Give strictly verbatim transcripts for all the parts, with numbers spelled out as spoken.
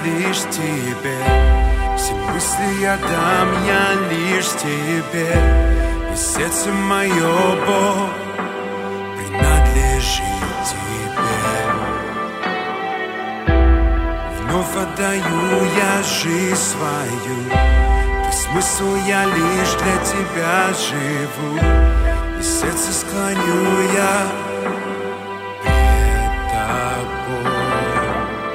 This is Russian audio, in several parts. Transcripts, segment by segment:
лишь тебе. Все мысли я дам я лишь тебе. И сердце мое, Бог, принадлежит тебе. Вновь отдаю я жизнь свою, и смысл я лишь для тебя живу. И сердце склоню я пред тобой.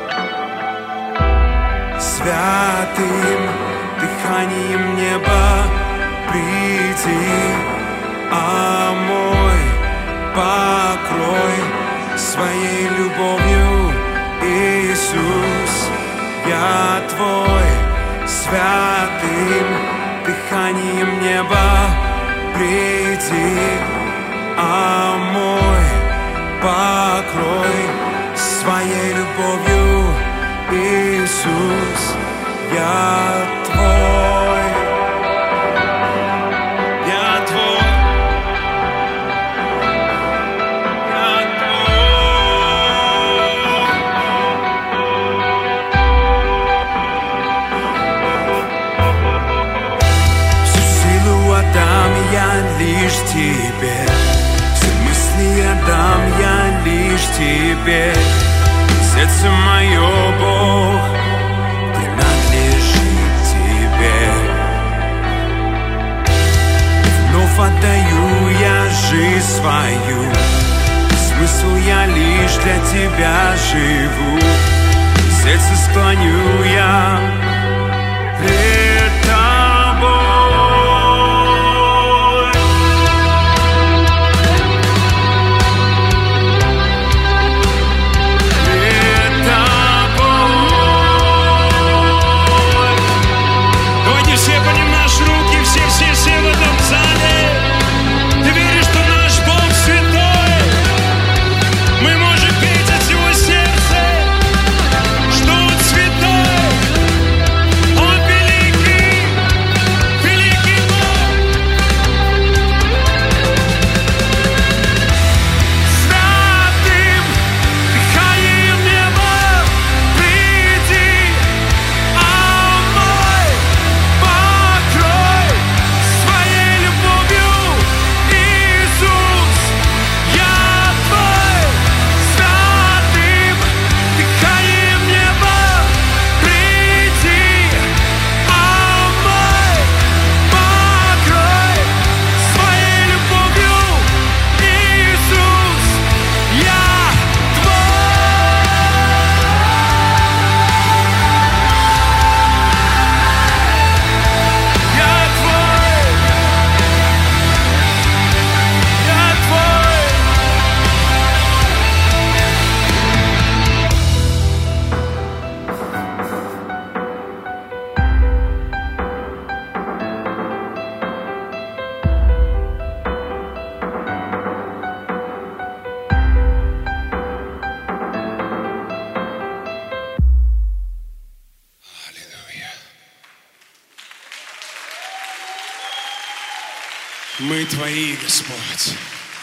Святым дыханием неба приди, омой, покрой своей любовью, Иисус, я твой. Святым дыханием неба приди, омой, покрой своей любовью, Иисус, я твой. Я твой. Я твой. Всю силу отдам я лишь тебе. Все мысли отдам я лишь тебе. Сердце мое, Бог, принадлежит тебе. Вновь отдаю я жизнь свою, смысл я лишь для тебя живу. Сердце склоню я пред тобой. Мы Твои, Господь.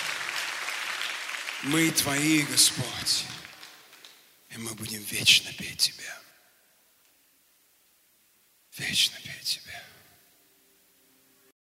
Мы Твои, Господь. И мы будем вечно петь Тебя. Вечно петь Тебя.